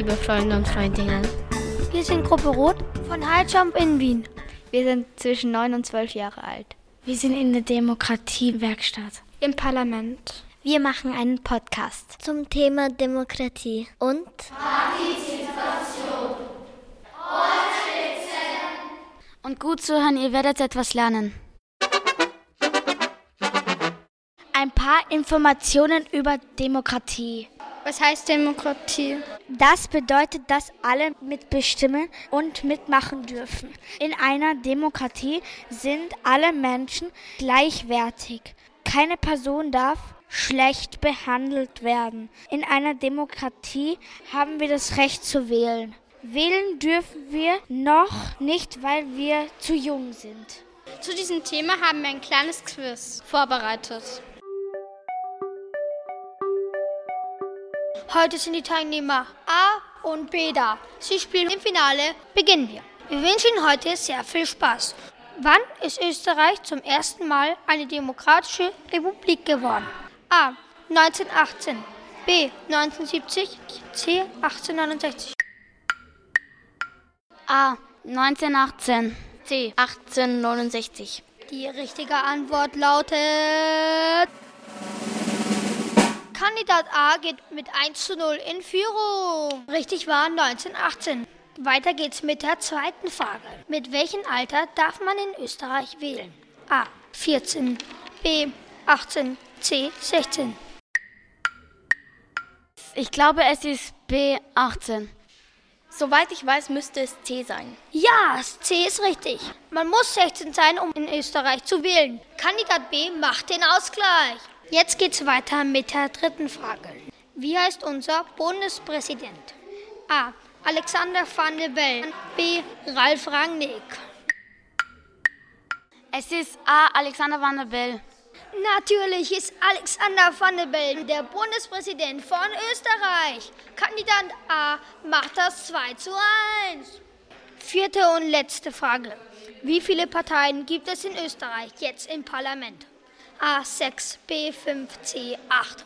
liebe Freunde und Freundinnen. Wir sind Gruppe Rot von High Jump in Wien. Wir sind zwischen 9 und 12 Jahre alt. Wir sind in der Demokratiewerkstatt. Im Parlament. Wir machen einen Podcast zum Thema Demokratie und Partizipation. Und gut zuhören, ihr werdet etwas lernen. Ein paar Informationen über Demokratie. Was heißt Demokratie? Das bedeutet, dass alle mitbestimmen und mitmachen dürfen. In einer Demokratie sind alle Menschen gleichwertig. Keine Person darf schlecht behandelt werden. In einer Demokratie haben wir das Recht zu wählen. Wählen dürfen wir noch nicht, weil wir zu jung sind. Zu diesem Thema haben wir ein kleines Quiz vorbereitet. Heute sind die Teilnehmer A und B da. Sie spielen im Finale. Beginnen wir. Wir wünschen Ihnen heute sehr viel Spaß. Wann ist Österreich zum ersten Mal eine demokratische Republik geworden? A. 1918, B. 1970, C. 1869. A. 1918, C. 1869. Die richtige Antwort lautet... Kandidat A geht mit 1:0 in Führung. Richtig war 1918. Weiter geht's mit der zweiten Frage. Mit welchem Alter darf man in Österreich wählen? A. 14, B. 18, C. 16. Ich glaube, es ist B. 18. Soweit ich weiß, müsste es C sein. Ja, C ist richtig. Man muss 16 sein, um in Österreich zu wählen. Kandidat B macht den Ausgleich. Jetzt geht's weiter mit der dritten Frage. Wie heißt unser Bundespräsident? A. Alexander Van der Bellen, B. Ralf Rangnick. Es ist A. Alexander Van der Bellen. Natürlich ist Alexander Van der Bellen der Bundespräsident von Österreich. Kandidat A macht das 2:1. Vierte und letzte Frage. Wie viele Parteien gibt es in Österreich jetzt im Parlament? A 6, B 5, C 8.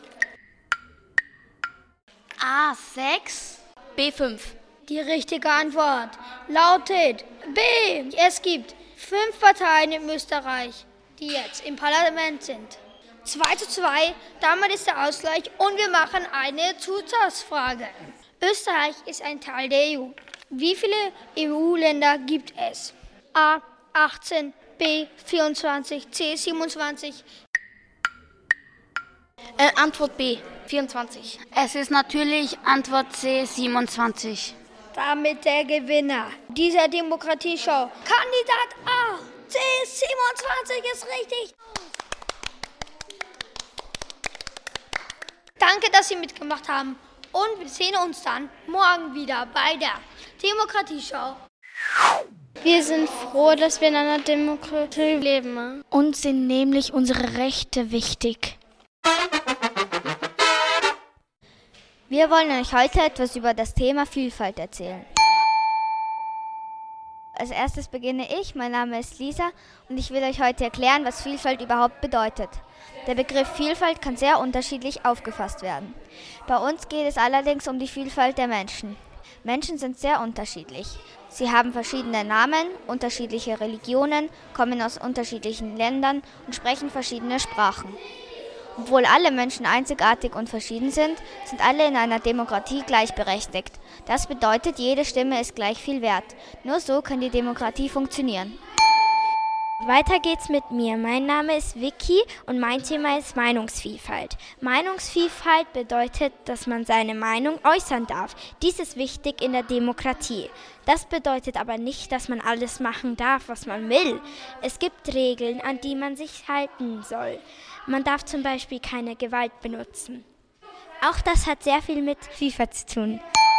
A 6, B 5. Die richtige Antwort lautet B. Es gibt 5 Parteien in Österreich, die jetzt im Parlament sind. 2:2, damit ist der Ausgleich und wir machen eine Zusatzfrage. Österreich ist ein Teil der EU. Wie viele EU-Länder gibt es? A 18, B 24, C 27. Antwort B, 24. Es ist natürlich Antwort C, 27. Damit der Gewinner dieser Demokratieshow, Kandidat A, C 27 ist richtig. Danke, dass Sie mitgemacht haben und wir sehen uns dann morgen wieder bei der Demokratieshow. Wir sind froh, dass wir in einer Demokratie leben. Uns sind nämlich unsere Rechte wichtig. Wir wollen euch heute etwas über das Thema Vielfalt erzählen. Als erstes beginne ich. Mein Name ist Lisa und ich will euch heute erklären, was Vielfalt überhaupt bedeutet. Der Begriff Vielfalt kann sehr unterschiedlich aufgefasst werden. Bei uns geht es allerdings um die Vielfalt der Menschen. Menschen sind sehr unterschiedlich. Sie haben verschiedene Namen, unterschiedliche Religionen, kommen aus unterschiedlichen Ländern und sprechen verschiedene Sprachen. Obwohl alle Menschen einzigartig und verschieden sind, sind alle in einer Demokratie gleichberechtigt. Das bedeutet, jede Stimme ist gleich viel wert. Nur so kann die Demokratie funktionieren. Weiter geht's mit mir. Mein Name ist Vicky und mein Thema ist Meinungsvielfalt. Meinungsvielfalt bedeutet, dass man seine Meinung äußern darf. Dies ist wichtig in der Demokratie. Das bedeutet aber nicht, dass man alles machen darf, was man will. Es gibt Regeln, an die man sich halten soll. Man darf zum Beispiel keine Gewalt benutzen. Auch das hat sehr viel mit Vielfalt zu tun.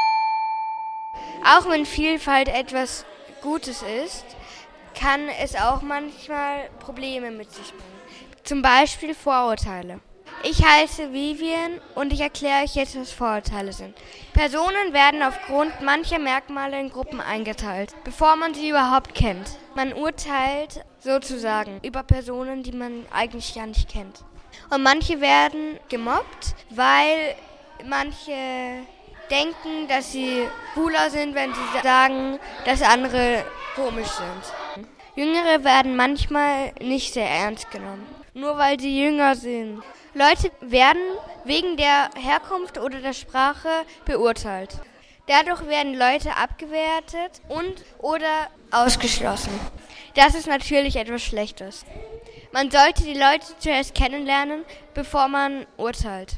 Auch wenn Vielfalt etwas Gutes ist, kann es auch manchmal Probleme mit sich bringen. Zum Beispiel Vorurteile. Ich heiße Vivian und ich erkläre euch jetzt, was Vorurteile sind. Personen werden aufgrund mancher Merkmale in Gruppen eingeteilt, bevor man sie überhaupt kennt. Man urteilt sozusagen über Personen, die man eigentlich gar nicht kennt. Und manche werden gemobbt, weil manche denken, dass sie cooler sind, wenn sie sagen, dass andere komisch sind. Jüngere werden manchmal nicht sehr ernst genommen, nur weil sie jünger sind. Leute werden wegen der Herkunft oder der Sprache beurteilt. Dadurch werden Leute abgewertet oder ausgeschlossen. Das ist natürlich etwas Schlechtes. Man sollte die Leute zuerst kennenlernen, bevor man urteilt.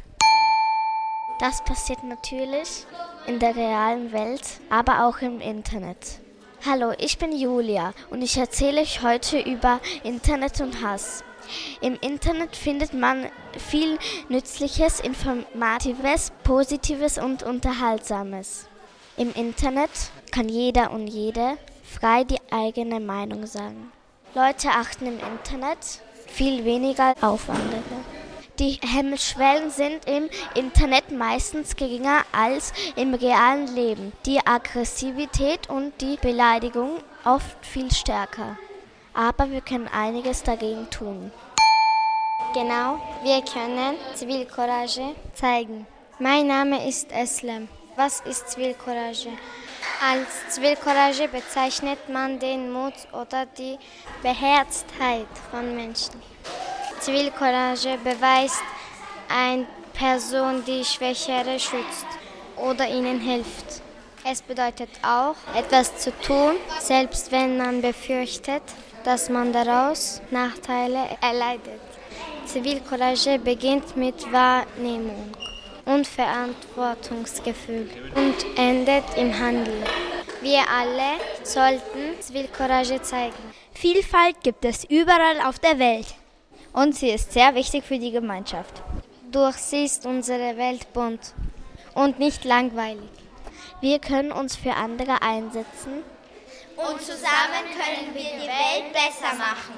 Das passiert natürlich in der realen Welt, aber auch im Internet. Hallo, ich bin Julia und ich erzähle euch heute über Internet und Hass. Im Internet findet man viel Nützliches, Informatives, Positives und Unterhaltsames. Im Internet kann jeder und jede frei die eigene Meinung sagen. Leute achten im Internet viel weniger auf andere. Die Hemmschwellen sind im Internet meistens geringer als im realen Leben. Die Aggressivität und die Beleidigung oft viel stärker. Aber wir können einiges dagegen tun. Genau, wir können Zivilcourage zeigen. Mein Name ist Eslem. Was ist Zivilcourage? Als Zivilcourage bezeichnet man den Mut oder die Beherztheit von Menschen. Zivilcourage beweist eine Person, die Schwächere schützt oder ihnen hilft. Es bedeutet auch, etwas zu tun, selbst wenn man befürchtet, dass man daraus Nachteile erleidet. Zivilcourage beginnt mit Wahrnehmung und Verantwortungsgefühl und endet im Handeln. Wir alle sollten Zivilcourage zeigen. Vielfalt gibt es überall auf der Welt. Und sie ist sehr wichtig für die Gemeinschaft. Durch sie ist unsere Welt bunt und nicht langweilig. Wir können uns für andere einsetzen. Und zusammen können wir die Welt besser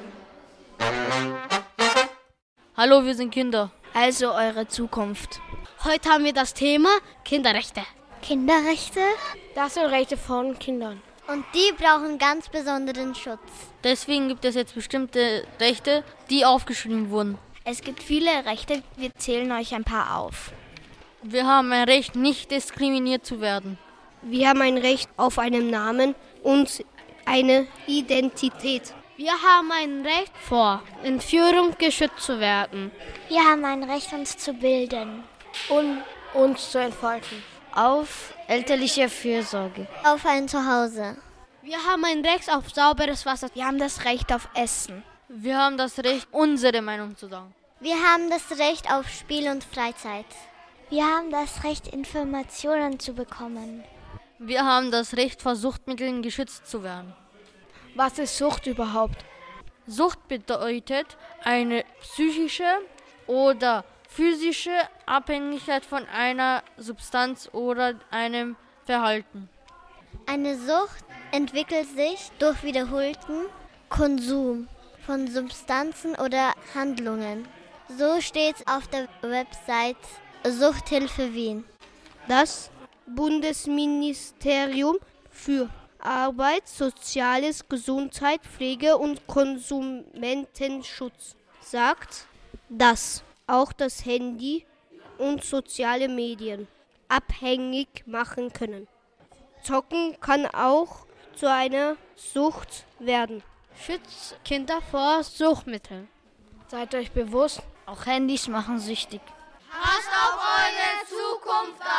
machen. Hallo, wir sind Kinder. Also eure Zukunft. Heute haben wir das Thema Kinderrechte. Kinderrechte? Das sind Rechte von Kindern. Und die brauchen ganz besonderen Schutz. Deswegen gibt es jetzt bestimmte Rechte, die aufgeschrieben wurden. Es gibt viele Rechte, wir zählen euch ein paar auf. Wir haben ein Recht, nicht diskriminiert zu werden. Wir haben ein Recht auf einen Namen und eine Identität. Wir haben ein Recht, vor Entführung geschützt zu werden. Wir haben ein Recht, uns zu bilden. Und uns zu entfalten. Auf elterliche Fürsorge. Auf ein Zuhause. Wir haben ein Recht auf sauberes Wasser. Wir haben das Recht auf Essen. Wir haben das Recht, unsere Meinung zu sagen. Wir haben das Recht auf Spiel und Freizeit. Wir haben das Recht, Informationen zu bekommen. Wir haben das Recht, vor Suchtmitteln geschützt zu werden. Was ist Sucht überhaupt? Sucht bedeutet eine psychische oder physische Abhängigkeit von einer Substanz oder einem Verhalten. Eine Sucht entwickelt sich durch wiederholten Konsum von Substanzen oder Handlungen. So steht es auf der Website Suchthilfe Wien. Das Bundesministerium für Arbeit, Soziales, Gesundheit, Pflege und Konsumentenschutz sagt, dass auch das Handy und soziale Medien abhängig machen können. Zocken kann auch zu einer Sucht werden. Schützt Kinder vor Suchtmitteln. Seid euch bewusst, Auch Handys machen süchtig. Passt auf eure Zukunft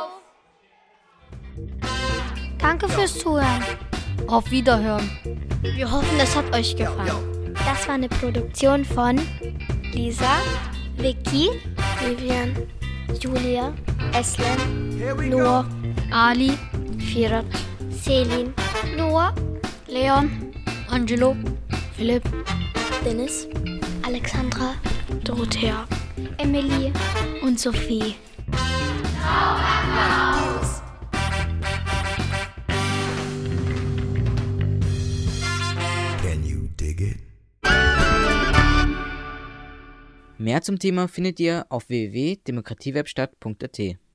auf! danke fürs Zuhören. Auf Wiederhören. Wir hoffen, es hat euch gefallen. Das war eine Produktion von Lisa, Vicky, Vivian, Julia, Eslem, Noah, Ali, Firat, Selin, Noah, Leon, Angelo, Philipp, Dennis, Alexandra, Dorothea Emily und Sophie. Can you dig it? Mehr zum Thema findet ihr auf www.demokratiewebstadt.at.